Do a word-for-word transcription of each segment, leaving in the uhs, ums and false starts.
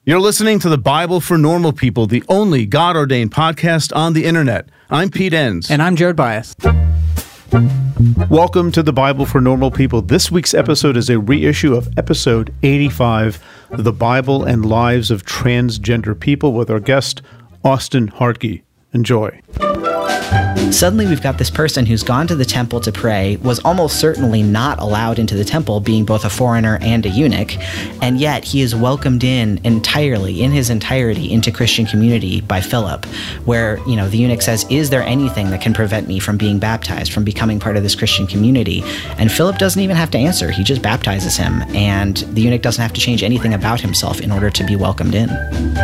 You're listening to the Bible for Normal People, the only God-ordained podcast on the internet. I'm Pete Enns. And I'm Jared Bias. Welcome to the Bible for Normal People. This week's episode is a reissue of episode eighty-five, The Bible and Lives of Transgender People, with our guest, Austin Hartke. Enjoy. Suddenly we've got this person who's gone to the temple to pray, was almost certainly not allowed into the temple, being both a foreigner and a eunuch, and yet he is welcomed in entirely, in his entirety, into Christian community by Philip, where, you know, the eunuch says, is there anything that can prevent me from being baptized, from becoming part of this Christian community? And Philip doesn't even have to answer. He just baptizes him, and the eunuch doesn't have to change anything about himself in order to be welcomed in.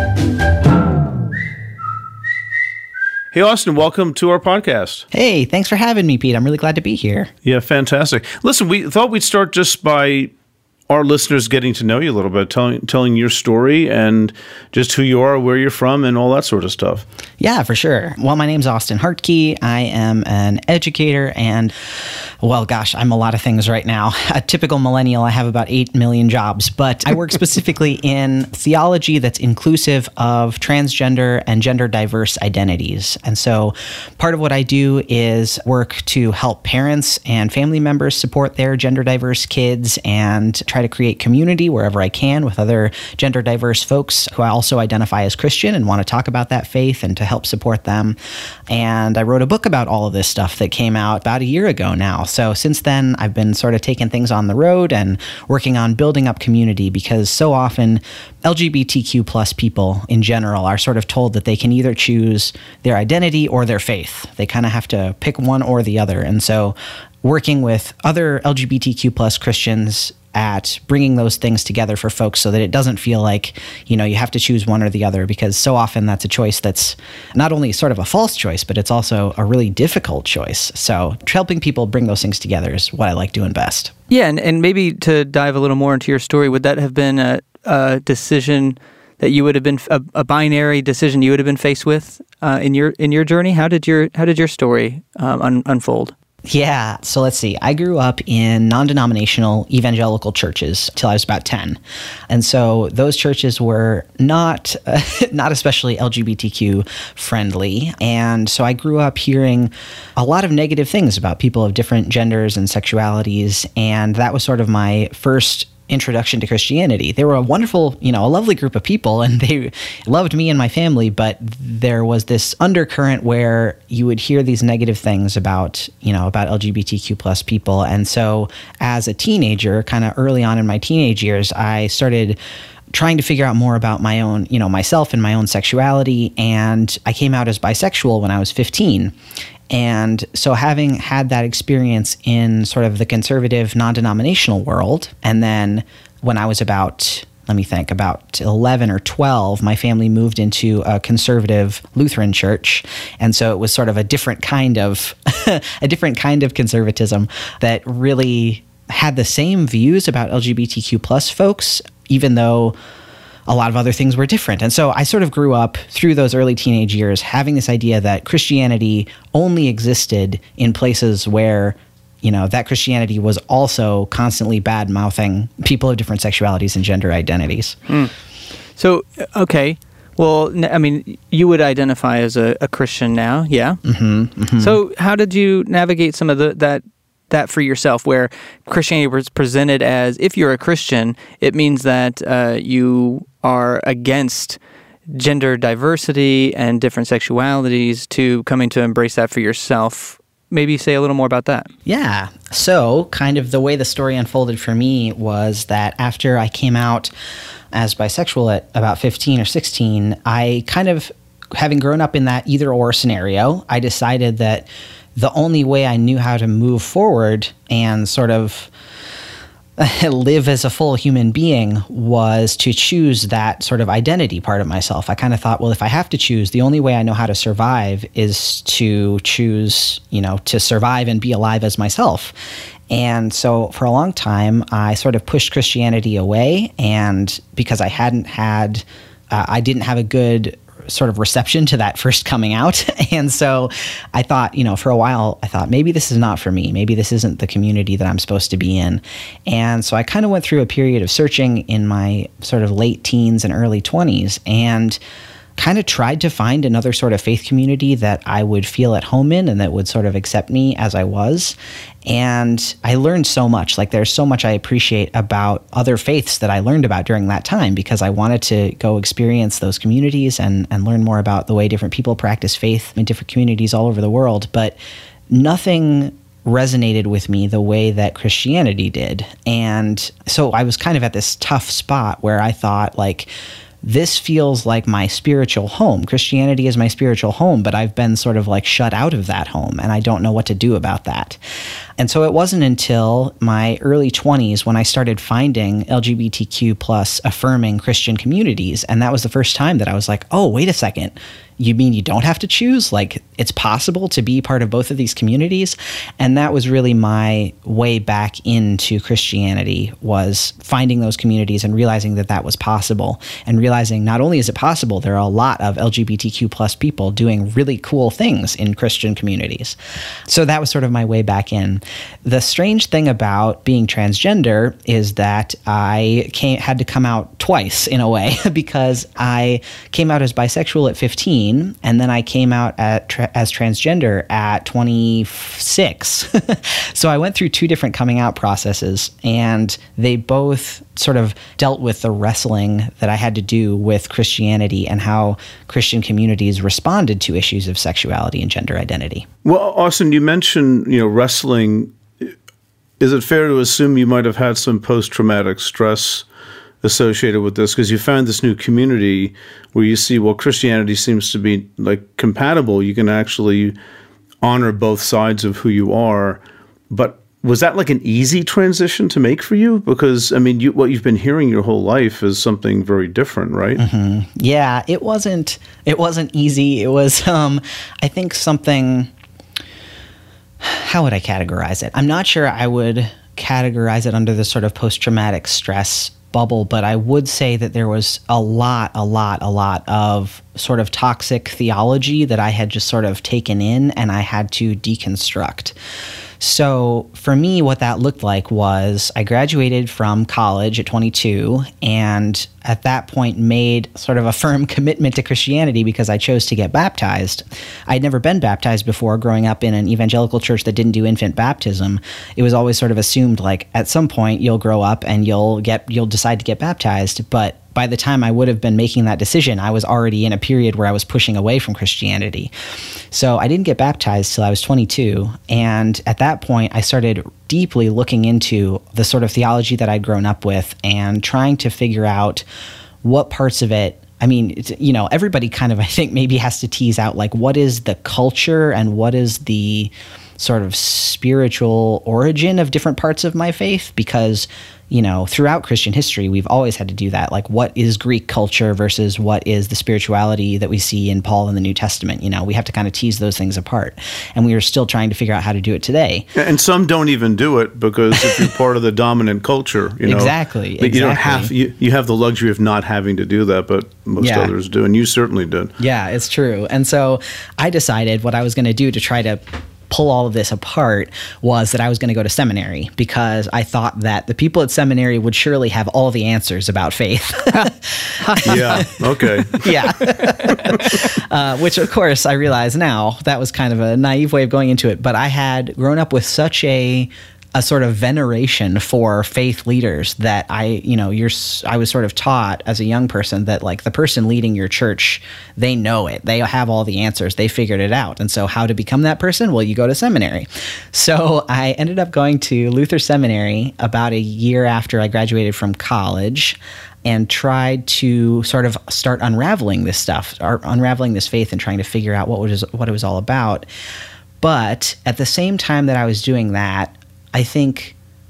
Hey, Austin, welcome to our podcast. Hey, thanks for having me, Pete. I'm really glad to be here. Yeah, fantastic. Listen, we thought we'd start just by our listeners getting to know you a little bit, telling telling your story and just who you are, where you're from, and all that sort of stuff. Yeah, for sure. Well, my name's Austin Hartke. I am an educator and, well, gosh, I'm a lot of things right now. A typical millennial, I have about eight million jobs, but I work specifically in theology that's inclusive of transgender and gender diverse identities. And so part of what I do is work to help parents and family members support their gender diverse kids and try to create community wherever I can with other gender diverse folks who I also identify as Christian and want to talk about that faith and to help support them. And I wrote a book about all of this stuff that came out about a year ago now. So since then, I've been sort of taking things on the road and working on building up community, because so often L G B T Q plus people in general are sort of told that they can either choose their identity or their faith. They kind of have to pick one or the other. And so working with other L G B T Q plus Christians at bringing those things together for folks so that it doesn't feel like, you know, you have to choose one or the other, because so often that's a choice that's not only sort of a false choice, but it's also a really difficult choice. So helping people bring those things together is what I like doing best. Yeah, and, and maybe to dive a little more into your story, would that have been a, a decision that you would have been, a, a binary decision you would have been faced with uh, in your in your journey? How did your how did your story um, un, unfold? Yeah. So let's see. I grew up in non-denominational evangelical churches till I was about ten. And so those churches were not uh, not especially L G B T Q friendly. And so I grew up hearing a lot of negative things about people of different genders and sexualities. And that was sort of my first introduction to Christianity. They were a wonderful, you know, a lovely group of people, and they loved me and my family, but there was this undercurrent where you would hear these negative things about, you know, about L G B T Q plus people. And so as a teenager, kind of early on in my teenage years, I started trying to figure out more about my own, you know, myself and my own sexuality. And I came out as bisexual when I was fifteen. And so having had that experience in sort of the conservative, non-denominational world, and then when I was about, let me think, about eleven or twelve, my family moved into a conservative Lutheran church. And so it was sort of a different kind of, a different kind of conservatism that really had the same views about L G B T Q plus folks, even though a lot of other things were different. And so I sort of grew up through those early teenage years having this idea that Christianity only existed in places where, you know, that Christianity was also constantly bad-mouthing people of different sexualities and gender identities. Mm. So, okay. Well, I mean, you would identify as a, a Christian now, yeah? Mm-hmm, mm-hmm. So how did you navigate some of the, that that for yourself, where Christianity was presented as, if you're a Christian, it means that uh, you are against gender diversity and different sexualities, to coming to embrace that for yourself? Maybe say a little more about that. Yeah. So kind of the way the story unfolded for me was that after I came out as bisexual at about fifteen or sixteen, I kind of, having grown up in that either or scenario, I decided that the only way I knew how to move forward and sort of live as a full human being was to choose that sort of identity part of myself. I kind of thought, well, if I have to choose, the only way I know how to survive is to choose, you know, to survive and be alive as myself. And so for a long time, I sort of pushed Christianity away, and because I hadn't had, uh, I didn't have a good sort of reception to that first coming out. And so I thought, you know, for a while, I thought maybe this is not for me. Maybe this isn't the community that I'm supposed to be in. And so I kind of went through a period of searching in my sort of late teens and early twenties, and kind of tried to find another sort of faith community that I would feel at home in and that would sort of accept me as I was. And I learned so much. Like, there's so much I appreciate about other faiths that I learned about during that time, because I wanted to go experience those communities and, and learn more about the way different people practice faith in different communities all over the world. But nothing resonated with me the way that Christianity did. And so I was kind of at this tough spot where I thought, like, this feels like my spiritual home. Christianity is my spiritual home, but I've been sort of like shut out of that home, and I don't know what to do about that. And so it wasn't until my early twenties when I started finding L G B T Q plus affirming Christian communities. And that was the first time that I was like, oh, wait a second. You mean you don't have to choose? Like, it's possible to be part of both of these communities? And that was really my way back into Christianity, was finding those communities and realizing that that was possible, and realizing not only is it possible, there are a lot of L G B T Q plus people doing really cool things in Christian communities. So that was sort of my way back in. The strange thing about being transgender is that I came, had to come out twice in a way, because I came out as bisexual at fifteen, and then I came out at tra- as transgender at twenty-six. So I went through two different coming out processes, and they both sort of dealt with the wrestling that I had to do with Christianity and how Christian communities responded to issues of sexuality and gender identity. Well, Austin, you mentioned, you know, wrestling. Is it fair to assume you might have had some post-traumatic stress associated with this, because you found this new community where you see, well, Christianity seems to be like compatible. You can actually honor both sides of who you are. But was that like an easy transition to make for you? Because, I mean, you, what you've been hearing your whole life is something very different, right? Mm-hmm. Yeah, it wasn't, it wasn't easy. It was, um, I think something, how would I categorize it? I'm not sure I would categorize it under the sort of post-traumatic stress bubble, but I would say that there was a lot, a lot, a lot of sort of toxic theology that I had just sort of taken in and I had to deconstruct. So for me, what that looked like was I graduated from college at twenty-two, and at that point made sort of a firm commitment to Christianity because I chose to get baptized. I'd never been baptized before growing up in an evangelical church that didn't do infant baptism. It was always sort of assumed like at some point you'll grow up and you'll get you'll decide to get baptized, but by the time I would have been making that decision, I was already in a period where I was pushing away from Christianity. So I didn't get baptized till I was twenty-two. And at that point, I started deeply looking into the sort of theology that I'd grown up with and trying to figure out what parts of it, I mean, it's, you know, everybody kind of, I think, maybe has to tease out like what is the culture and what is the sort of spiritual origin of different parts of my faith, because you know, throughout Christian history, we've always had to do that. Like, what is Greek culture versus what is the spirituality that we see in Paul in the New Testament? You know, we have to kind of tease those things apart. And we are still trying to figure out how to do it today. And some don't even do it because if you're part of the dominant culture, you know. Exactly. But exactly. you don't have, you, you have the luxury of not having to do that, but most yeah. others do. And you certainly did. Yeah, it's true. And so I decided what I was going to do to try to pull all of this apart was that I was going to go to seminary, because I thought that the people at seminary would surely have all the answers about faith. Yeah, okay. Yeah. uh, which, of course, I realize now that was kind of a naive way of going into it. But I had grown up with such a a sort of veneration for faith leaders that I, you know, you're, I was sort of taught as a young person that like the person leading your church, they know it. They have all the answers. They figured it out. And so how to become that person? Well, you go to seminary. So I ended up going to Luther Seminary about a year after I graduated from college and tried to sort of start unraveling this stuff, or unraveling this faith and trying to figure out what was what it was all about. But at the same time that I was doing that, I think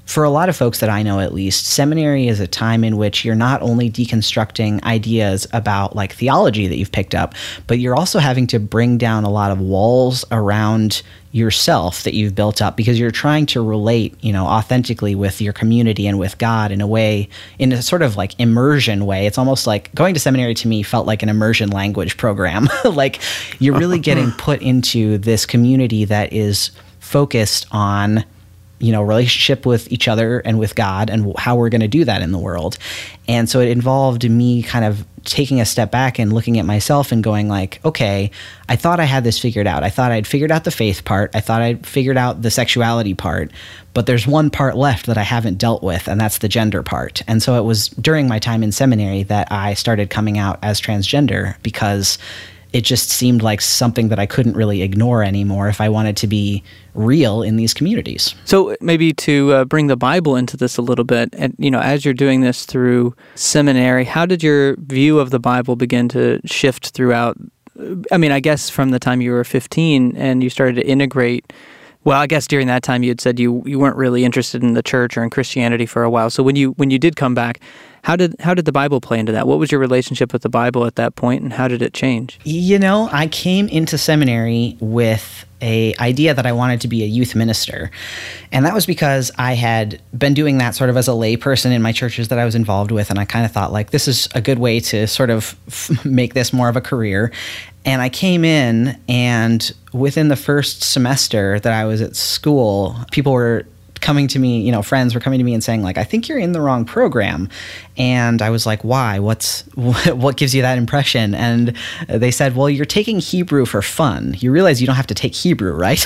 for a lot of folks that I know at least, seminary is a time in which you're not only deconstructing ideas about like theology that you've picked up, but you're also having to bring down a lot of walls around yourself that you've built up because you're trying to relate, you know, authentically with your community and with God in a way, in a sort of like immersion way. It's almost like going to seminary to me felt like an immersion language program. Like you're really getting put into this community that is focused on, you know, relationship with each other and with God and how we're going to do that in the world. And so it involved me kind of taking a step back and looking at myself and going like, okay, I thought I had this figured out. I thought I'd figured out the faith part. I thought I'd figured out the sexuality part, but there's one part left that I haven't dealt with, and that's the gender part. And so it was during my time in seminary that I started coming out as transgender because it just seemed like something that I couldn't really ignore anymore if I wanted to be real in these communities. So maybe to uh, bring the Bible into this a little bit, and you know, as you're doing this through seminary, how did your view of the Bible begin to shift throughout? I mean, I guess from the time you were fifteen and you started to integrate. Well, I guess during that time you had said you, you weren't really interested in the church or in Christianity for a while. So when you when you did come back, how did how did the Bible play into that? What was your relationship with the Bible at that point, and how did it change? You know, I came into seminary with a idea that I wanted to be a youth minister. And that was because I had been doing that sort of as a lay person in my churches that I was involved with. And I kind of thought like, this is a good way to sort of f- make this more of a career. And I came in, and within the first semester that I was at school, people were coming to me, you know, friends were coming to me and saying like, I think you're in the wrong program. And I was like, why? What's, what gives you that impression? And they said, well, you're taking Hebrew for fun. You realize you don't have to take Hebrew, right?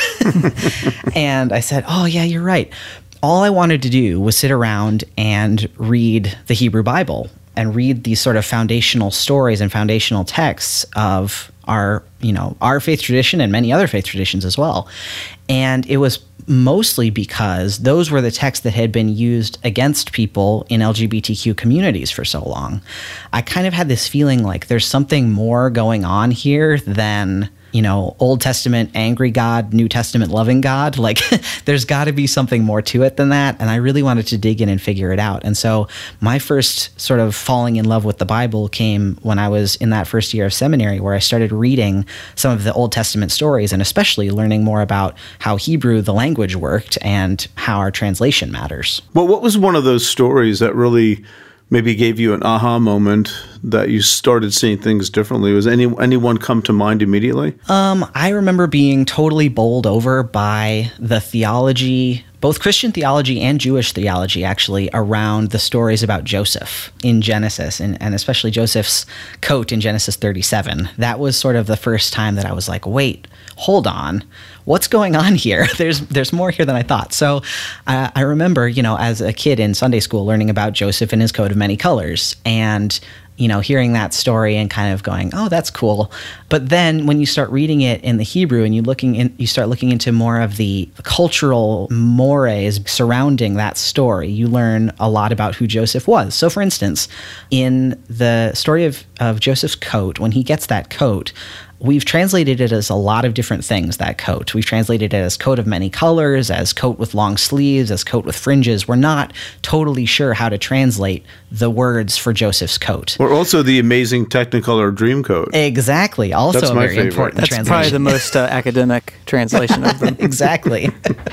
And I said, oh yeah, you're right. All I wanted to do was sit around and read the Hebrew Bible and read these sort of foundational stories and foundational texts of our, you know, our faith tradition and many other faith traditions as well. And it was mostly because those were the texts that had been used against people in L G B T Q communities for so long. I kind of had this feeling like there's something more going on here than, you know, Old Testament angry God, New Testament loving God. Like there's got to be something more to it than that. And I really wanted to dig in and figure it out. And so my first sort of falling in love with the Bible came when I was in that first year of seminary, where I started reading some of the Old Testament stories and especially learning more about how Hebrew, the language, worked and how our translation matters. Well, what was one of those stories that really maybe gave you an aha moment that you started seeing things differently? Was any anyone come to mind immediately? Um, I remember being totally bowled over by the theology, both Christian theology and Jewish theology, actually, around the stories about Joseph in Genesis, and, and especially Joseph's coat in Genesis thirty-seven. That was sort of the first time that I was like, wait, hold on. What's going on here? There's there's more here than I thought. So uh, I remember, you know, as a kid in Sunday school, learning about Joseph and his coat of many colors, and you know, hearing that story and kind of going, oh, that's cool. But then when you start reading it in the Hebrew and you looking in, you start looking into more of the cultural mores surrounding that story, you learn a lot about who Joseph was. So for instance, in the story of, of Joseph's coat, when he gets that coat, we've translated it as a lot of different things, that coat. We've translated it as coat of many colors, as coat with long sleeves, as coat with fringes. We're not totally sure how to translate the words for Joseph's coat. Or also the amazing Technicolor dream coat. Exactly. Also That's a my very favorite. important That's translation. probably the most uh, academic translation of them. Exactly.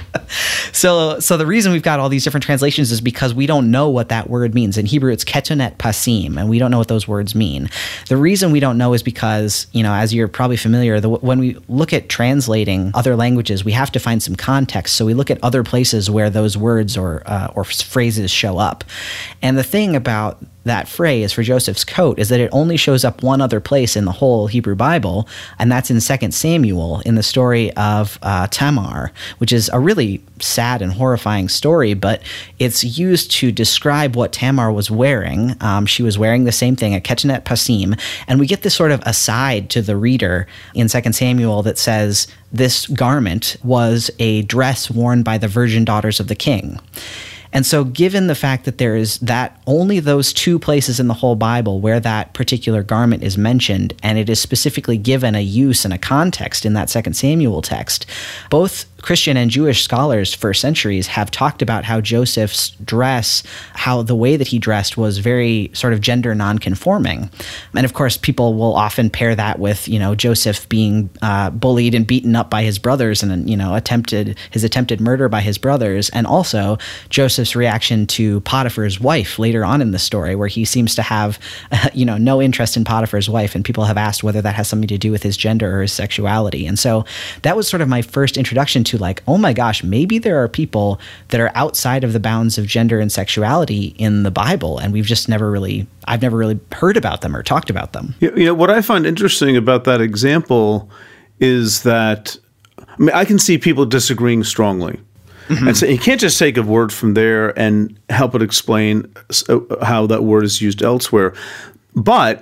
so so the reason we've got all these different translations is because we don't know what that word means. In Hebrew, it's ketonet pasim, and we don't know what those words mean. The reason we don't know is because, you know, as you're probably familiar, the, when we look at translating other languages, we have to find some context. So we look at other places where those words or uh, or phrases show up. And the thing about that phrase for Joseph's coat is that it only shows up one other place in the whole Hebrew Bible, and that's in Second Samuel, in the story of uh, Tamar, which is a really sad and horrifying story, but it's used to describe what Tamar was wearing. Um, she was wearing the same thing, a ketonet pasim, and we get this sort of aside to the reader in Second Samuel that says this garment was a dress worn by the virgin daughters of the king. And so given the fact that there is that only those two places in the whole Bible where that particular garment is mentioned, and it is specifically given a use and a context in that Second Samuel text, both Christian and Jewish scholars for centuries have talked about how Joseph's dress, how the way that he dressed was very sort of gender nonconforming. And of course, people will often pair that with, you know, Joseph being uh, bullied and beaten up by his brothers and, you know, attempted his attempted murder by his brothers. And also Joseph's reaction to Potiphar's wife later on in the story, where he seems to have, uh, you know, no interest in Potiphar's wife. And people have asked whether that has something to do with his gender or his sexuality. And so that was sort of my first introduction to like, oh my gosh, maybe there are people that are outside of the bounds of gender and sexuality in the Bible. And we've just never really, I've never really heard about them or talked about them. You know, what I find interesting about that example is that, I mean, I can see people disagreeing strongly. Mm-hmm. And so you can't just take a word from there and help it explain how that word is used elsewhere. But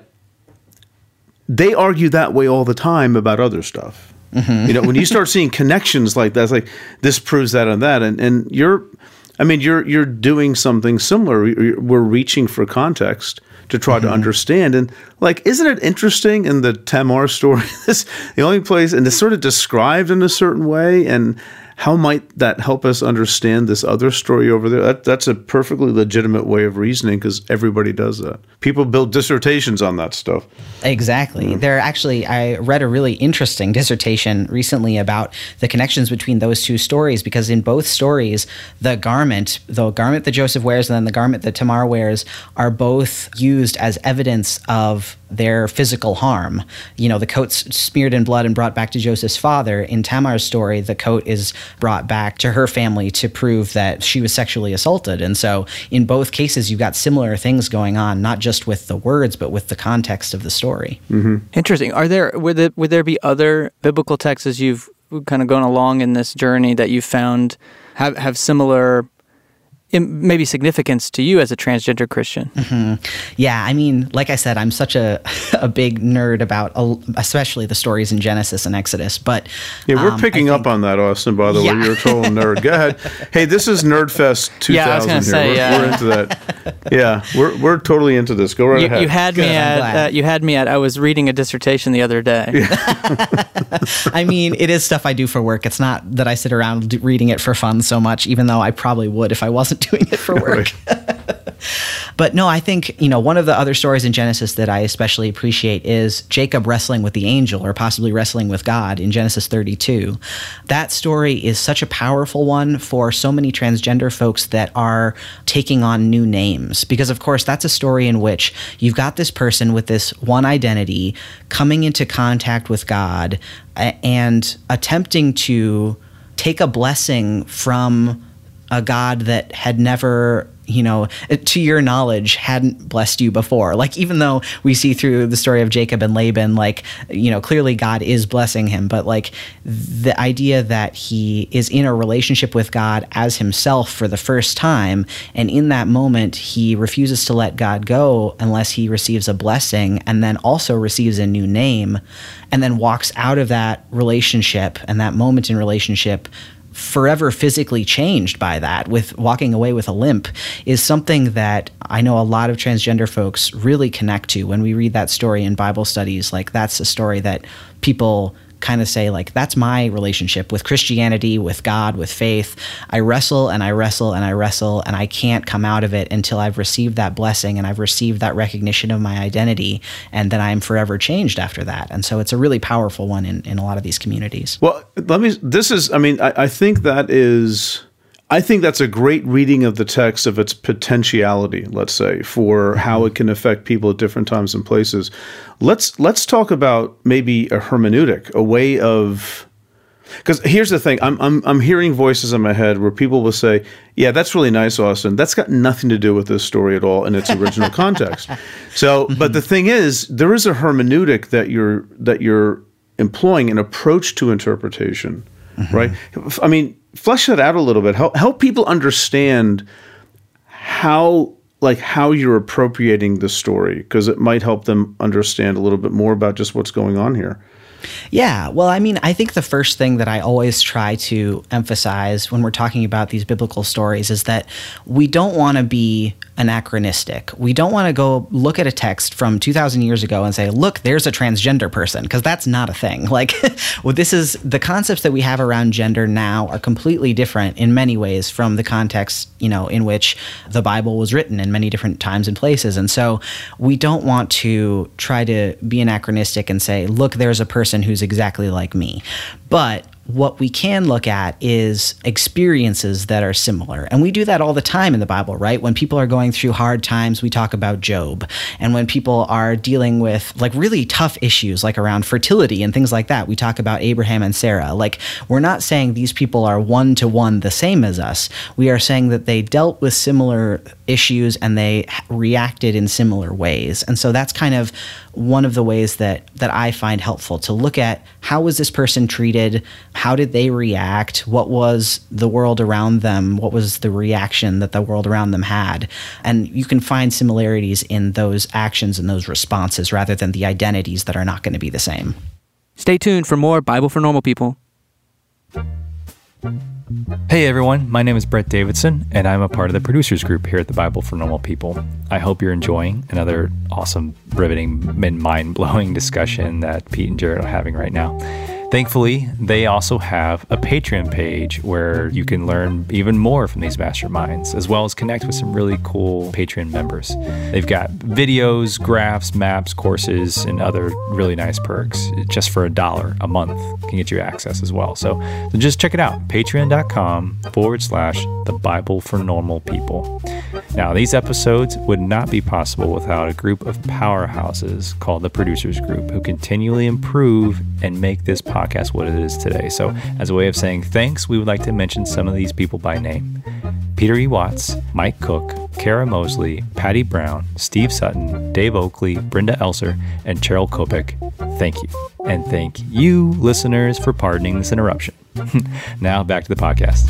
they argue that way all the time about other stuff. Mm-hmm. You know, when you start seeing connections like that, it's like this proves that and that, and and you're, I mean, you're you're doing something similar. We're reaching for context to try mm-hmm. to understand, and like, isn't it interesting in the Tamar story? This the only place, and it's sort of described in a certain way, and how might that help us understand this other story over there? That, that's a perfectly legitimate way of reasoning, because everybody does that. People build dissertations on that stuff. Exactly. Yeah. There actually, I read a really interesting dissertation recently about the connections between those two stories, because in both stories, the garment, the garment that Joseph wears and then the garment that Tamar wears, are both used as evidence of their physical harm. You know, the coat's smeared in blood and brought back to Joseph's father. In Tamar's story, the coat is brought back to her family to prove that she was sexually assaulted. And so in both cases, you've got similar things going on, not just with the words, but with the context of the story. Mm-hmm. Interesting. Are there, would there, would there be other biblical texts as you've kind of gone along in this journey that you found have, have similar maybe significance to you as a transgender Christian? Mm-hmm. Yeah, I mean, like I said, I'm such a a big nerd about, especially the stories in Genesis and Exodus. But yeah, we're um, picking think, up on that, Austin. By the yeah. way, you're a total nerd. Go ahead. Hey, this is Nerdfest two thousand. Yeah, I was going to say, we're, yeah. we're into that. Yeah, we're we're totally into this. Go right you, ahead. You had Good, me at. Uh, you had me at. I was reading a dissertation the other day. Yeah. I mean, it is stuff I do for work. It's not that I sit around reading it for fun so much, even though I probably would if I wasn't doing it for work. But no, I think, you know, one of the other stories in Genesis that I especially appreciate is Jacob wrestling with the angel, or possibly wrestling with God, in Genesis thirty-two. That story is such a powerful one for so many transgender folks that are taking on new names. Because, of course, that's a story in which you've got this person with this one identity coming into contact with God and attempting to take a blessing from a God that had never, you know, to your knowledge, hadn't blessed you before. Like, even though we see through the story of Jacob and Laban, like, you know, clearly God is blessing him, but like the idea that he is in a relationship with God as himself for the first time, and in that moment, he refuses to let God go unless he receives a blessing, and then also receives a new name, and then walks out of that relationship and that moment in relationship forever physically changed by that, with walking away with a limp, is something that I know a lot of transgender folks really connect to. When we read that story in Bible studies, like, that's a story that people kind of say, like, that's my relationship with Christianity, with God, with faith. I wrestle and I wrestle and I wrestle, and I can't come out of it until I've received that blessing and I've received that recognition of my identity, and then I'm forever changed after that. And so it's a really powerful one in, in a lot of these communities. Well, let me, this is, I mean, I, I think that is, I think that's a great reading of the text, of its potentiality, let's say, for mm-hmm. how it can affect people at different times and places. Let's let's talk about maybe a hermeneutic, a way of, because here's the thing, I'm I'm I'm hearing voices in my head where people will say, "Yeah, that's really nice, Austin. That's got nothing to do with this story at all in its original context." So, mm-hmm. but the thing is, there is a hermeneutic that you're that you're employing, an approach to interpretation, mm-hmm. right? I mean, flesh that out a little bit. Help help people understand how, like, how you're appropriating the story, because it might help them understand a little bit more about just what's going on here. Yeah, well, I mean, I think the first thing that I always try to emphasize when we're talking about these biblical stories is that we don't want to be anachronistic. We don't want to go look at a text from two thousand years ago and say, look, there's a transgender person, because that's not a thing. Like, well, this is the concepts that we have around gender now are completely different in many ways from the context, you know, in which the Bible was written in many different times and places. And so we don't want to try to be anachronistic and say, look, there's a person who's exactly like me. But what we can look at is experiences that are similar. And we do that all the time in the Bible, right? When people are going through hard times, we talk about Job. And when people are dealing with like really tough issues, like around fertility and things like that, we talk about Abraham and Sarah. Like, we're not saying these people are one-to-one the same as us. We are saying that they dealt with similar issues and they reacted in similar ways. And so that's kind of one of the ways that that I find helpful, to look at how was this person treated, how did they react, what was the world around them, what was the reaction that the world around them had. And you can find similarities in those actions and those responses rather than the identities that are not going to be the same. Stay tuned for more Bible for Normal People. Hey everyone, my name is Brett Davidson, and I'm a part of the producers group here at the Bible for Normal People. I hope you're enjoying another awesome, riveting, and mind-blowing discussion that Pete and Jared are having right now. Thankfully, they also have a Patreon page where you can learn even more from these masterminds, as well as connect with some really cool Patreon members. They've got videos, graphs, maps, courses, and other really nice perks. Just for a dollar a month can get you access as well. So, so just check it out, patreon.com forward slash the Bible for Normal People. Now, these episodes would not be possible without a group of powerhouses called the Producers Group, who continually improve and make this podcast what it is today. So, as a way of saying thanks, we would like to mention some of these people by name. Peter E. Watts, Mike Cook, Kara Mosley, Patty Brown, Steve Sutton, Dave Oakley, Brenda Elser, and Cheryl Kopik. Thank you. And thank you, listeners, for pardoning this interruption. Now, back to the podcast.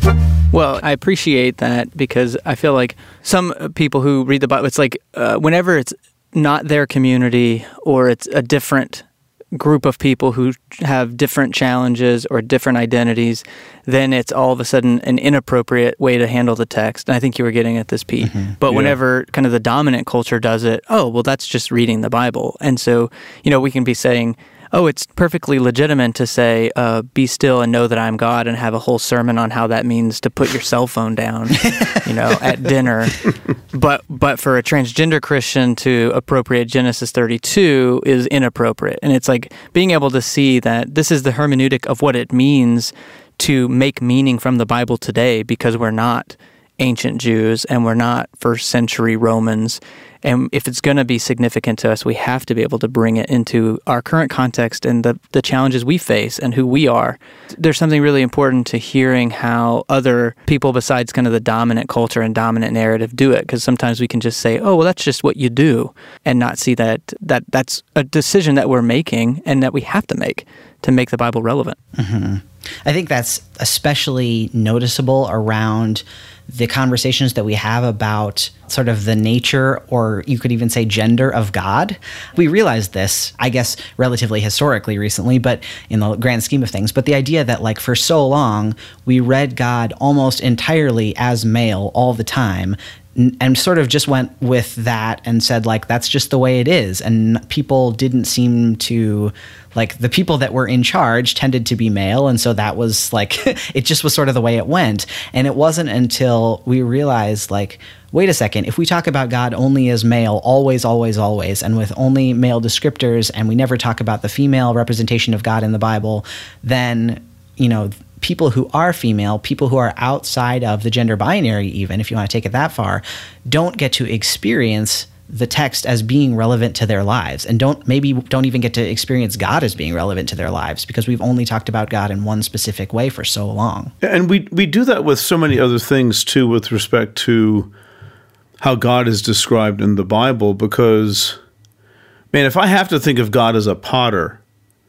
Well, I appreciate that, because I feel like some people who read the Bible, it's like uh, whenever it's not their community or it's a different group of people who have different challenges or different identities, then it's all of a sudden an inappropriate way to handle the text. And I think you were getting at this, Pete. Mm-hmm. But yeah. Whenever kind of the dominant culture does it, oh, well, that's just reading the Bible. And so, you know, we can be saying, oh, it's perfectly legitimate to say, uh, be still and know that I'm God, and have a whole sermon on how that means to put your cell phone down, you know, at dinner. But but for a transgender Christian to appropriate Genesis thirty-two is inappropriate. And it's like being able to see that this is the hermeneutic of what it means to make meaning from the Bible today, because we're not ancient Jews and we're not first century Romans. And if it's going to be significant to us, we have to be able to bring it into our current context and the, the challenges we face and who we are. There's something really important to hearing how other people besides kind of the dominant culture and dominant narrative do it, because sometimes we can just say, oh, well, that's just what you do, and not see that, that that's a decision that we're making and that we have to make to make the Bible relevant. Mm-hmm. I think that's especially noticeable around the conversations that we have about sort of the nature, or you could even say gender, of God. We realized this, I guess, relatively historically recently, but in the grand scheme of things. But the idea that, like, for so long, we read God almost entirely as male all the time, and sort of just went with that and said, like, that's just the way it is. And people didn't seem to, like, the people that were in charge tended to be male. And so that was like, it just was sort of the way it went. And it wasn't until we realized, like, wait a second, if we talk about God only as male, always, always, always, and with only male descriptors, and we never talk about the female representation of God in the Bible, then, you know, people who are female, people who are outside of the gender binary, even if you want to take it that far, don't get to experience the text as being relevant to their lives, and don't maybe don't even get to experience God as being relevant to their lives, because we've only talked about God in one specific way for so long. And we we do that with so many other things too, with respect to how God is described in the Bible, because, man, if I have to think of God as a potter,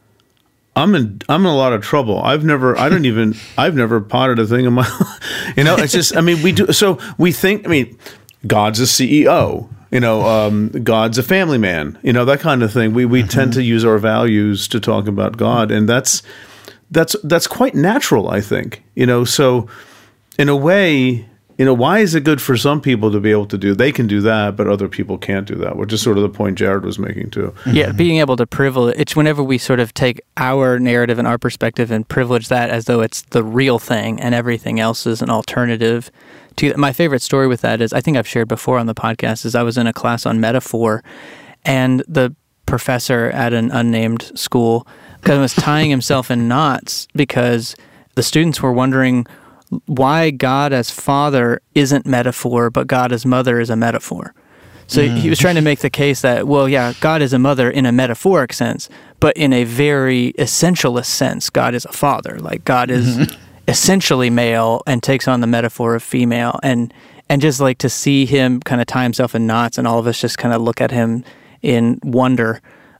I'm in I'm in a lot of trouble. I've never I don't even I've never potted a thing in my you know, it's just I mean we do so we think I mean God's a C E O. You know, um, God's a family man. You know, that kind of thing. We we mm-hmm. tend to use our values to talk about God, and that's that's that's quite natural, I think. You know, so in a way, you know, why is it good for some people to be able to do? They can do that, but other people can't do that, which is sort of the point Jared was making too. Yeah, being able to privilege. It's whenever we sort of take our narrative and our perspective and privilege that as though it's the real thing, and everything else is an alternative. To, my favorite story with that is, I think I've shared before on the podcast, is I was in a class on metaphor, and the professor at an unnamed school was tying himself in knots because the students were wondering why God as Father isn't metaphor, but God as Mother is a metaphor. So mm. he was trying to make the case that, well, yeah, God is a mother in a metaphoric sense, but in a very essentialist sense, God is a father. Like, God is... Mm-hmm. essentially male and takes on the metaphor of female, and and just like to see him kind of tie himself in knots, and all of us just kind of look at him in wonder.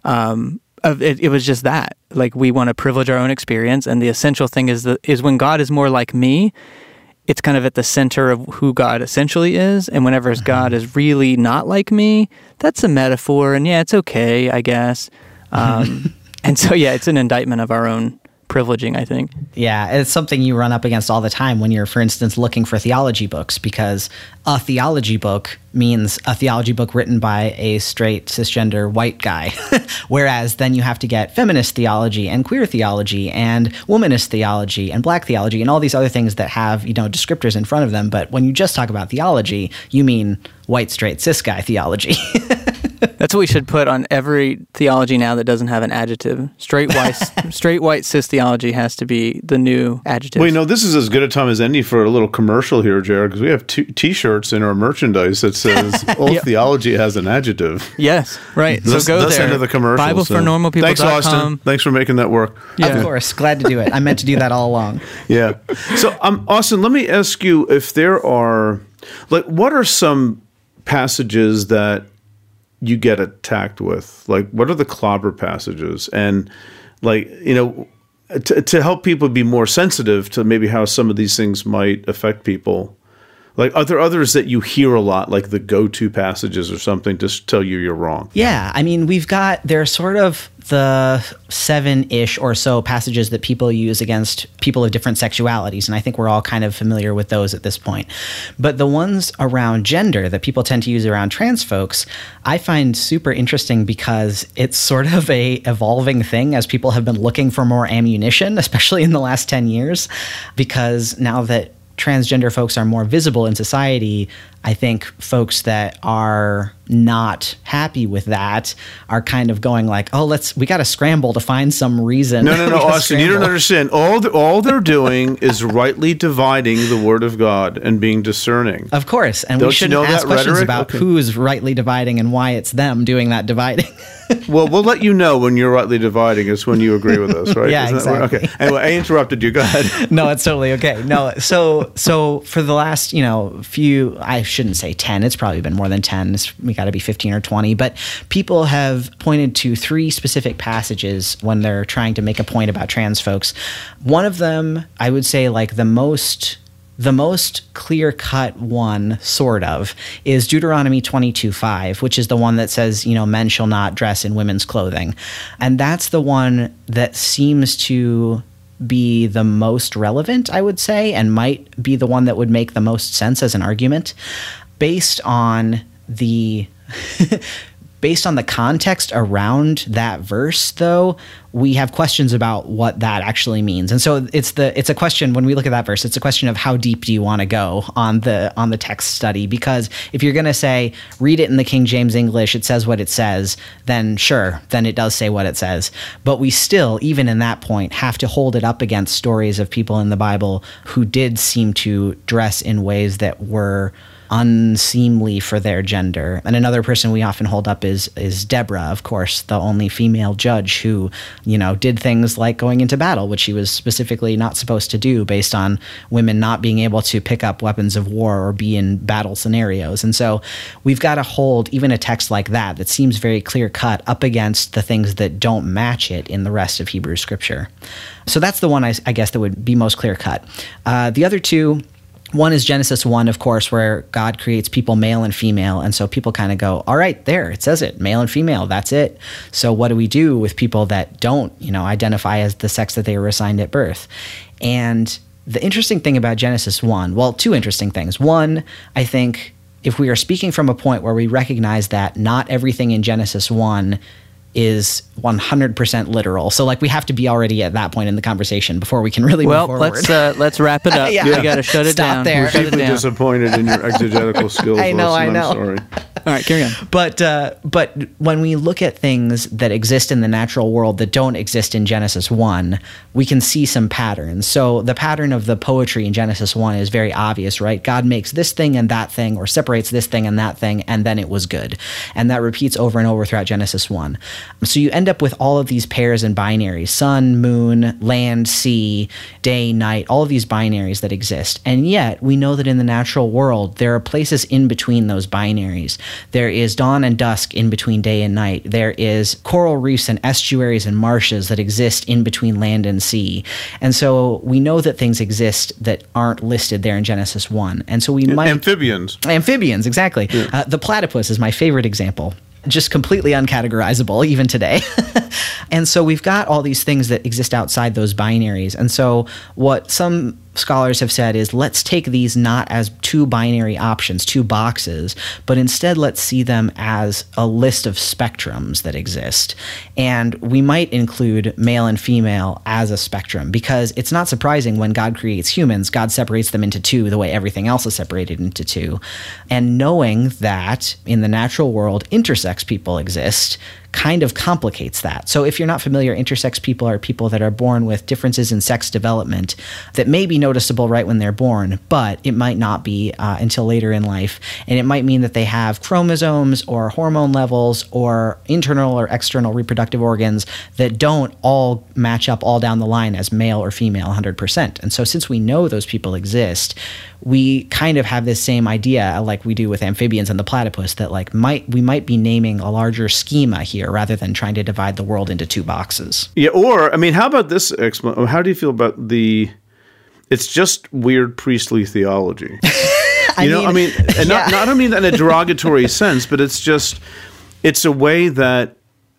Um, of it, it was just that, like, we want to privilege our own experience, and the essential thing is that is when God is more like me, it's kind of at the center of who God essentially is, and whenever mm-hmm. God is really not like me, that's a metaphor, and yeah, it's okay, I guess. Um, and so yeah, it's an indictment of our own privileging, I think. Yeah, it's something you run up against all the time when you're, for instance, looking for theology books, because a theology book means a theology book written by a straight, cisgender, white guy. Whereas then you have to get feminist theology and queer theology and womanist theology and black theology and all these other things that have, you know, descriptors in front of them. But when you just talk about theology, you mean white, straight, cis guy theology. That's what we should put on every theology now that doesn't have an adjective. Straight white, straight white cis theology has to be the new adjective. Well, you know, this is as good a time as any for a little commercial here, Jared, because we have t- T-shirts in our merchandise that says all yep. theology has an adjective. Yes, right. This, so go this there. End of the commercial. Bible so. for normal people. Thanks, Austin. Thanks for making that work. Yeah. Of course, glad to do it. I meant to do that all along. Yeah. So, um, Austin, let me ask you if there are, like, what are some passages that you get attacked with? Like, what are the clobber passages? And, like, you know, to, to help people be more sensitive to maybe how some of these things might affect people. Like, are there others that you hear a lot, like the go-to passages or something, to tell you you're wrong? Yeah, I mean, we've got, there are sort of the seven-ish or so passages that people use against people of different sexualities, and I think we're all kind of familiar with those at this point. But the ones around gender that people tend to use around trans folks, I find super interesting because it's sort of a evolving thing as people have been looking for more ammunition, especially in the last ten years, because now that transgender folks are more visible in society, I think folks that are not happy with that are kind of going like, oh, let's, we got to scramble to find some reason. No, no, no, Austin, scramble. You don't understand. All the, all they're doing is rightly dividing the word of God and being discerning. Of course. And don't we shouldn't you know ask questions rhetoric? about okay. who's rightly dividing and why it's them doing that dividing. Well, we'll let you know when you're rightly dividing. It's when you agree with us, right? Yeah, Isn't exactly. That, okay. Anyway, I interrupted you. Go ahead. No, it's totally okay. No, so so for the last, you know, few, I shouldn't say ten. It's probably been more than ten. It's, we got to be fifteen or twenty. But people have pointed to three specific passages when they're trying to make a point about trans folks. One of them, I would say, like the most... The most clear-cut one, sort of, is Deuteronomy twenty-two five, which is the one that says, you know, men shall not dress in women's clothing. And that's the one that seems to be the most relevant, I would say, and might be the one that would make the most sense as an argument. Based on the... Based on the context around that verse, though, we have questions about what that actually means. And so it's the it's a question when we look at that verse, it's a question of how deep do you want to go on the on the text study? Because if you're going to say, read it in the King James English, it says what it says, then sure, then it does say what it says. But we still, even in that point, have to hold it up against stories of people in the Bible who did seem to dress in ways that were unseemly for their gender. And another person we often hold up is is Deborah, of course, the only female judge who, you know, did things like going into battle, which she was specifically not supposed to do based on women not being able to pick up weapons of war or be in battle scenarios. And so we've got to hold even a text like that that seems very clear-cut up against the things that don't match it in the rest of Hebrew scripture. So that's the one I, I guess that would be most clear-cut. Uh, the other two One is Genesis one, of course, where God creates people male and female. And so people kind of go, all right, there, it says it, male and female, that's it. So what do we do with people that don't, you know, identify as the sex that they were assigned at birth? And the interesting thing about Genesis one, well, two interesting things. One, I think if we are speaking from a point where we recognize that not everything in Genesis one is one hundred percent literal. So like we have to be already at that point in the conversation before we can really well, move forward. let's uh, let's wrap it up. yeah. We got to shut it Stop down. there. We're Shut it deeply down. disappointed in your exegetical skills. I know, Wilson. I know. I'm sorry. All right, carry on. But uh, but when we look at things that exist in the natural world that don't exist in Genesis one, we can see some patterns. So the pattern of the poetry in Genesis one is very obvious, right? God makes this thing and that thing, or separates this thing and that thing, and then it was good. And that repeats over and over throughout Genesis one. So you end up with all of these pairs and binaries: sun, moon, land, sea, day, night, all of these binaries that exist. And yet we know that in the natural world, there are places in between those binaries. There is dawn and dusk in between day and night. There is coral reefs and estuaries and marshes that exist in between land and sea. And so we know that things exist that aren't listed there in Genesis one. And so we might... Amphibians. Amphibians, exactly. Yeah. Uh, the platypus is my favorite example. Just completely uncategorizable, even today. And so we've got all these things that exist outside those binaries. And so what some scholars have said is, let's take these not as two binary options, two boxes, but instead let's see them as a list of spectrums that exist. And we might include male and female as a spectrum, because it's not surprising when God creates humans, God separates them into two the way everything else is separated into two. And knowing that in the natural world, intersex people exist kind of complicates that. So if you're not familiar, intersex people are people that are born with differences in sex development that may be noticeable right when they're born, but it might not be uh, until later in life. And it might mean that they have chromosomes or hormone levels or internal or external reproductive organs that don't all match up all down the line as male or female one hundred percent. And so since we know those people exist, we kind of have this same idea like we do with amphibians and the platypus, that like might we might be naming a larger schema here rather than trying to divide the world into two boxes. Yeah, or, I mean, how about this? Expl- how do you feel about the, it's just weird priestly theology? I you know, mean, I mean, and yeah. not, not, I don't mean that in a derogatory sense, but it's just, it's a way that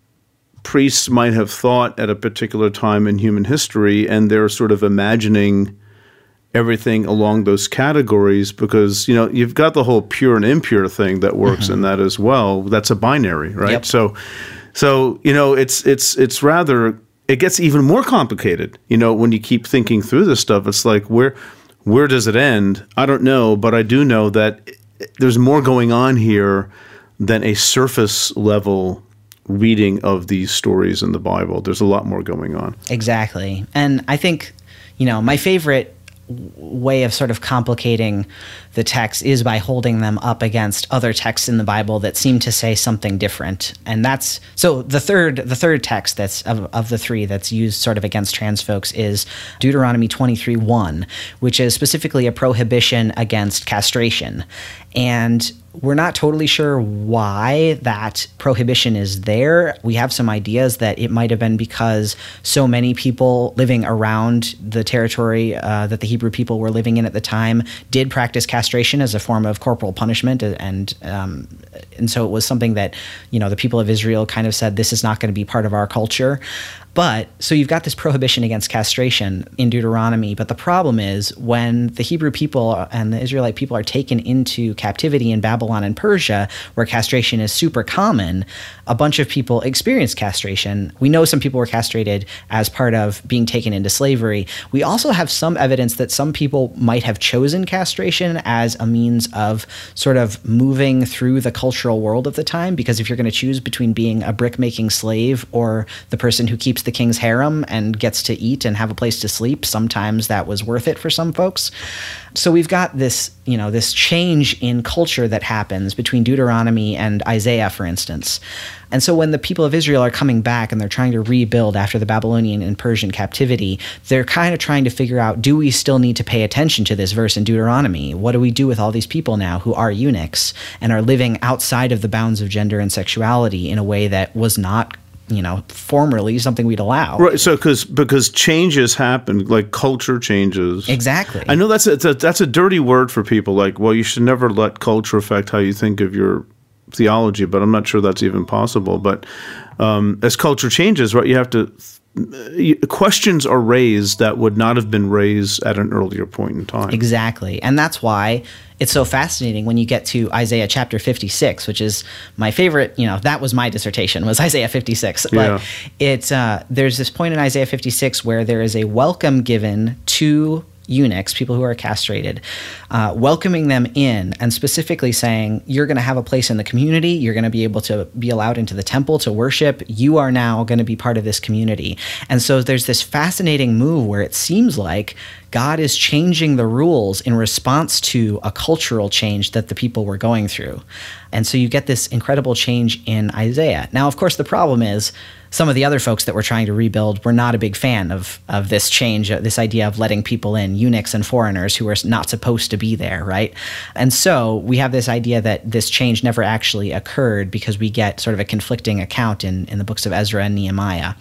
priests might have thought at a particular time in human history, and they're sort of imagining everything along those categories, because, you know, you've got the whole pure and impure thing that works mm-hmm. in that as well. That's a binary, right? Yep. So, so, you know, it's, it's, it's rather, it gets even more complicated, you know, when you keep thinking through this stuff. It's like, where, where does it end? I don't know, but I do know that there's more going on here than a surface level reading of these stories in the Bible. There's a lot more going on. Exactly. And I think, you know, my favorite way of sort of complicating the text is by holding them up against other texts in the Bible that seem to say something different. And that's so the third the third text that's of, of the three that's used sort of against trans folks is Deuteronomy twenty-three one, which is specifically a prohibition against castration. And we're not totally sure why that prohibition is there. We have some ideas that it might have been because so many people living around the territory uh, that the Hebrew people were living in at the time did practice castration as a form of corporal punishment, and um, and so it was something that, you know, the people of Israel kind of said, this is not going to be part of our culture. But so you've got this prohibition against castration in Deuteronomy, but the problem is when the Hebrew people and the Israelite people are taken into captivity in Babylon and Persia, where castration is super common, a bunch of people experienced castration. We know some people were castrated as part of being taken into slavery. We also have some evidence that some people might have chosen castration as a means of sort of moving through the cultural world of the time, because if you're going to choose between being a brick-making slave or the person who keeps the king's harem and gets to eat and have a place to sleep, sometimes that was worth it for some folks. So we've got this, you know, this change in culture that happens between Deuteronomy and Isaiah, for instance. And so when the people of Israel are coming back and they're trying to rebuild after the Babylonian and Persian captivity, they're kind of trying to figure out, do we still need to pay attention to this verse in Deuteronomy? What do we do with all these people now who are eunuchs and are living outside of the bounds of gender and sexuality in a way that was not you know, formerly something we'd allow. Right. So, because because changes happen, like culture changes. Exactly. I know that's a, that's a dirty word for people. Like, well, you should never let culture affect how you think of your theology, but I'm not sure that's even possible. But um, as culture changes, right, you have to questions are raised that would not have been raised at an earlier point in time. Exactly. And that's why it's so fascinating when you get to Isaiah chapter fifty-six, which is my favorite, you know, that was my dissertation, was Isaiah fifty-six. But Yeah. it's, uh, there's this point in Isaiah fifty-six where there is a welcome given to eunuchs, people who are castrated, uh, welcoming them in and specifically saying, you're going to have a place in the community. You're going to be able to be allowed into the temple to worship. You are now going to be part of this community. And so there's this fascinating move where it seems like God is changing the rules in response to a cultural change that the people were going through. And so you get this incredible change in Isaiah. Now, of course, the problem is some of the other folks that were trying to rebuild were not a big fan of, of this change, uh, this idea of letting people in, eunuchs and foreigners who are not supposed to be there, right? And so we have this idea that this change never actually occurred because we get sort of a conflicting account in, in the books of Ezra and Nehemiah.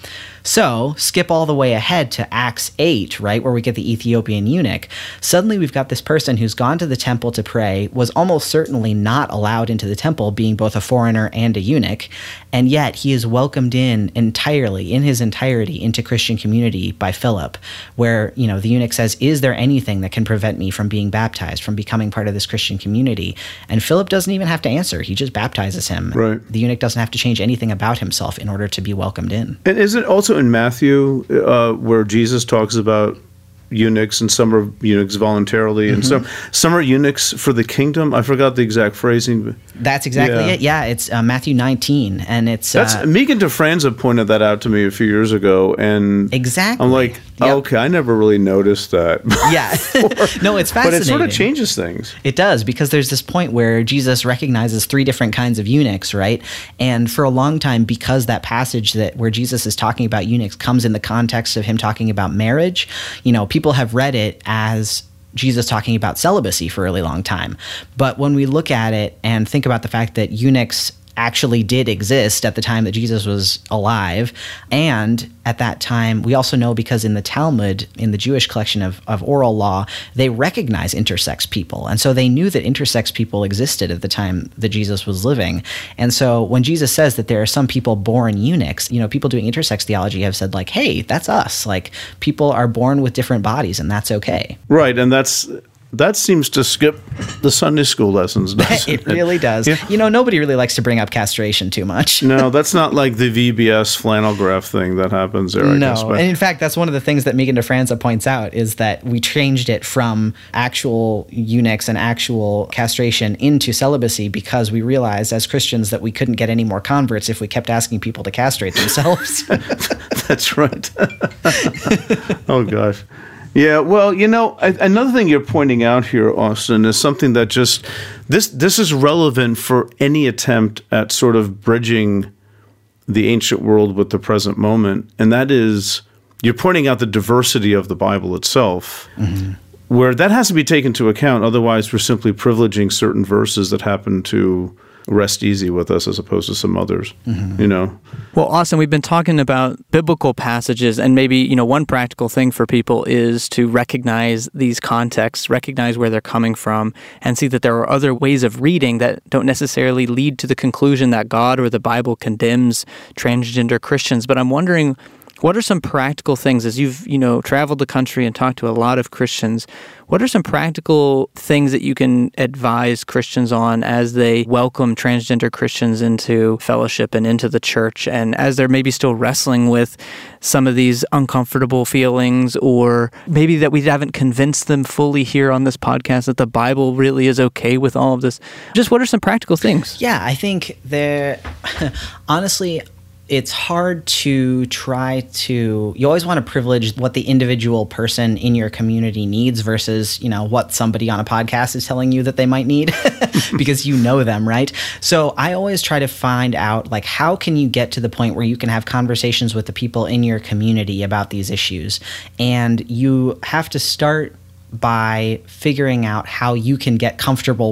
So skip all the way ahead to Acts eight, right, where we get the Ethiopian eunuch. Suddenly we've got this person who's gone to the temple to pray, was almost certainly not allowed into the temple, being both a foreigner and a eunuch, and yet he is welcomed in entirely, in his entirety, into Christian community by Philip, where, you know, the eunuch says, is there anything that can prevent me from being baptized, from becoming part of this Christian community? And Philip doesn't even have to answer. He just baptizes him. Right. The eunuch doesn't have to change anything about himself in order to be welcomed in. And is it also in Matthew uh, where Jesus talks about eunuchs, and some are eunuchs voluntarily, and Mm-hmm. some some are eunuchs for the kingdom? I forgot the exact phrasing. But That's exactly Yeah. it. Yeah, it's uh, Matthew nineteen, and it's that's uh, Megan DeFranza pointed that out to me a few years ago, and exactly. I'm like, oh, Yep. okay, I never really noticed that. Yeah. No, it's But fascinating. it sort of changes things. It does, because there's this point where Jesus recognizes three different kinds of eunuchs, right? And for a long time, because that passage that where Jesus is talking about eunuchs comes in the context of him talking about marriage, you know, people have read it as Jesus talking about celibacy for a really long time. But when we look at it and think about the fact that eunuchs actually did exist at the time that Jesus was alive, and at that time, we also know because in the Talmud, in the Jewish collection of, of oral law, they recognize intersex people. And so they knew that intersex people existed at the time that Jesus was living. And so when Jesus says that there are some people born eunuchs, you know, people doing intersex theology have said like, hey, that's us. Like, people are born with different bodies, and that's okay. Right, and that's that seems to skip the Sunday school lessons, doesn't It really does. Yeah. You know, nobody really likes to bring up castration too much. No, that's not like the V B S flannel graph thing that happens there, I No, guess. But and in fact, that's one of the things that Megan DeFranza points out is that we changed it from actual eunuchs and actual castration into celibacy because we realized as Christians that we couldn't get any more converts if we kept asking people to castrate themselves. that's right. Oh, gosh. Yeah, well, you know, I, another thing you're pointing out here, Austin, is something that just this this is relevant for any attempt at sort of bridging the ancient world with the present moment, and that is you're pointing out the diversity of the Bible itself, mm-hmm. where that has to be taken into account. Otherwise, we're simply privileging certain verses that happen to rest easy with us as opposed to some others, mm-hmm. you know. Well, Austin, we've been talking about biblical passages, and maybe, you know, one practical thing for people is to recognize these contexts, recognize where they're coming from, and see that there are other ways of reading that don't necessarily lead to the conclusion that God or the Bible condemns transgender Christians. But I'm wondering, what are some practical things, as you've, you know, traveled the country and talked to a lot of Christians, what are some practical things that you can advise Christians on as they welcome transgender Christians into fellowship and into the church, and as they're maybe still wrestling with some of these uncomfortable feelings, or maybe that we haven't convinced them fully here on this podcast that the Bible really is okay with all of this? Just what are some practical things? Yeah, I think there, honestly, it's hard to try to, you always want to privilege what the individual person in your community needs versus, you know, what somebody on a podcast is telling you that they might need because you know them, right? So I always try to find out, like, how can you get to the point where you can have conversations with the people in your community about these issues? And you have to start by figuring out how you can get comfortable with the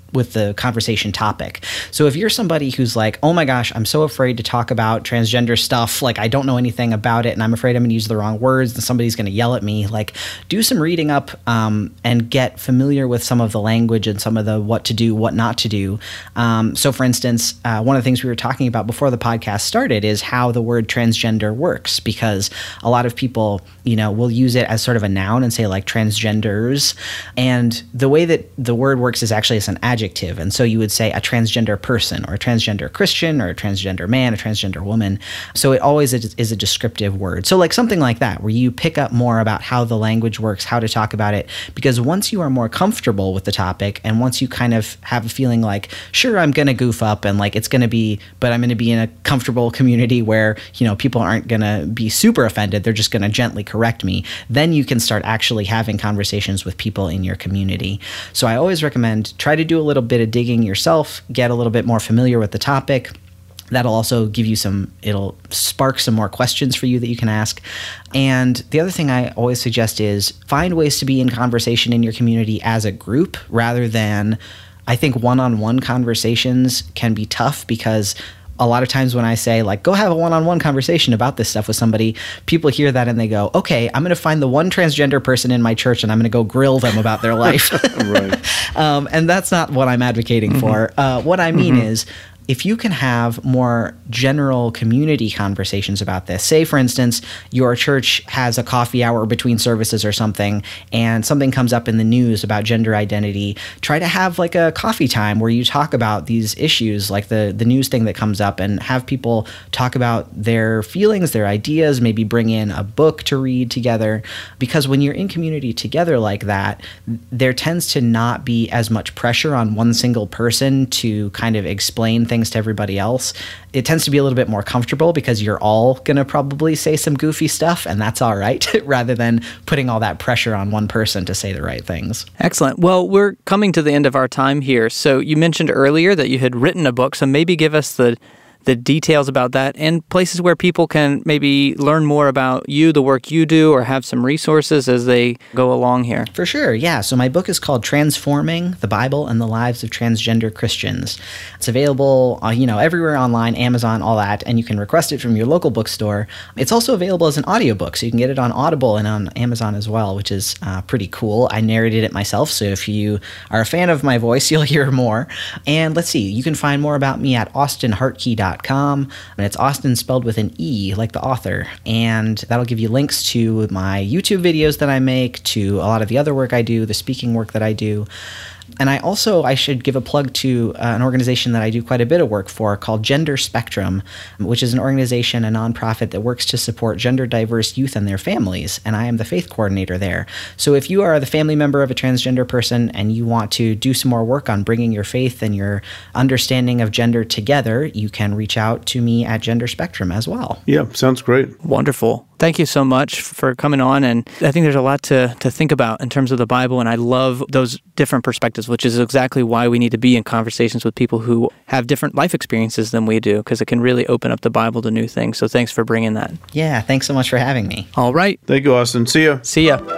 with the conversation topic. So if you're somebody who's like, oh my gosh, I'm so afraid to talk about transgender stuff, like I don't know anything about it and I'm afraid I'm going to use the wrong words and somebody's going to yell at me, like do some reading up um, and get familiar with some of the language and some of the what to do, what not to do. Um, so for instance, uh, one of the things we were talking about before the podcast started is how the word transgender works, because a lot of people, you know, will use it as sort of a noun and say like transgenders. And the way that the word works is actually as an adjective. Adjective. And so you would say a transgender person or a transgender Christian or a transgender man, a transgender woman. So it always is a descriptive word. So like something like that, where you pick up more about how the language works, how to talk about it, because once you are more comfortable with the topic and once you kind of have a feeling like, sure, I'm going to goof up and like it's going to be, but I'm going to be in a comfortable community where, you know, people aren't going to be super offended. They're just going to gently correct me. Then you can start actually having conversations with people in your community. So I always recommend try to do a little bit of digging yourself, get a little bit more familiar with the topic. That'll also give you some, it'll spark some more questions for you that you can ask. And the other thing I always suggest is find ways to be in conversation in your community as a group rather than, I think one-on-one conversations can be tough because a lot of times when I say like, go have a one-on-one conversation about this stuff with somebody, people hear that and they go, okay, I'm going to find the one transgender person in my church and I'm going to go grill them about their life. Right. um, and that's not what I'm advocating mm-hmm. for. Uh, what I mean mm-hmm. is, if you can have more general community conversations about this, say, for instance, your church has a coffee hour between services or something, and something comes up in the news about gender identity, try to have like a coffee time where you talk about these issues, like the, the news thing that comes up, and have people talk about their feelings, their ideas, maybe bring in a book to read together. Because when you're in community together like that, there tends to not be as much pressure on one single person to kind of explain things to everybody else. It tends to be a little bit more comfortable because you're all going to probably say some goofy stuff, and that's all right, rather than putting all that pressure on one person to say the right things. Excellent. Well, we're coming to the end of our time here. So you mentioned earlier that you had written a book, so maybe give us the the details about that and places where people can maybe learn more about you, the work you do, or have some resources as they go along here. For sure, yeah. So my book is called Transforming the Bible and the Lives of Transgender Christians. It's available, uh, you know, everywhere online, Amazon, all that, and you can request it from your local bookstore. It's also available as an audiobook, so you can get it on Audible and on Amazon as well, which is uh, pretty cool. I narrated it myself, so if you are a fan of my voice, you'll hear more. And let's see, you can find more about me at austin hartke dot com, and it's Austin spelled with an E, like the author, and that'll give you links to my YouTube videos that I make, to a lot of the other work I do, the speaking work that I do. And I also, I should give a plug to uh, an organization that I do quite a bit of work for called Gender Spectrum, which is an organization, a nonprofit that works to support gender diverse youth and their families. And I am the faith coordinator there. So if you are the family member of a transgender person and you want to do some more work on bringing your faith and your understanding of gender together, you can reach out to me at Gender Spectrum as well. Yeah, sounds great. Wonderful. Thank you so much for coming on. And I think there's a lot to, to think about in terms of the Bible. And I love those different perspectives, which is exactly why we need to be in conversations with people who have different life experiences than we do, because it can really open up the Bible to new things. So thanks for bringing that. Yeah, thanks so much for having me. All right. Thank you, Austin. See ya. See ya.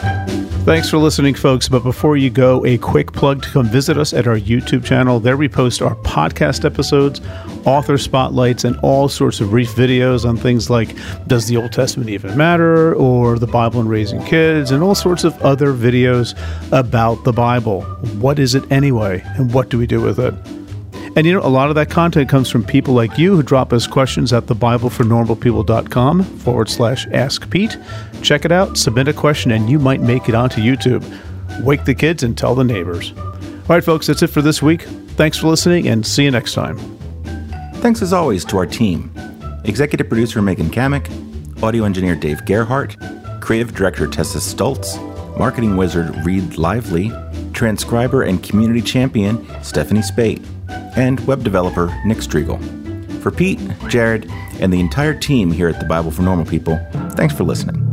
Thanks for listening, folks. But before you go, a quick plug to come visit us at our YouTube channel. There we post our podcast episodes, author spotlights, and all sorts of brief videos on things like, does the Old Testament even matter, or the Bible and raising kids, and all sorts of other videos about the Bible. What is it anyway, and what do we do with it? And you know, a lot of that content comes from people like you who drop us questions at thebiblefornormalpeople.com forward slash ask Pete. Check it out, submit a question, and you might make it onto YouTube. Wake the kids and tell the neighbors. All right, folks, that's it for this week. Thanks for listening, and see you next time. Thanks as always to our team. Executive producer Megan Kamek, audio engineer Dave Gerhardt, creative director Tessa Stultz, marketing wizard Reed Lively, transcriber and community champion Stephanie Spate, and web developer Nick Striegel. For Pete, Jared, and the entire team here at the Bible for Normal People, thanks for listening.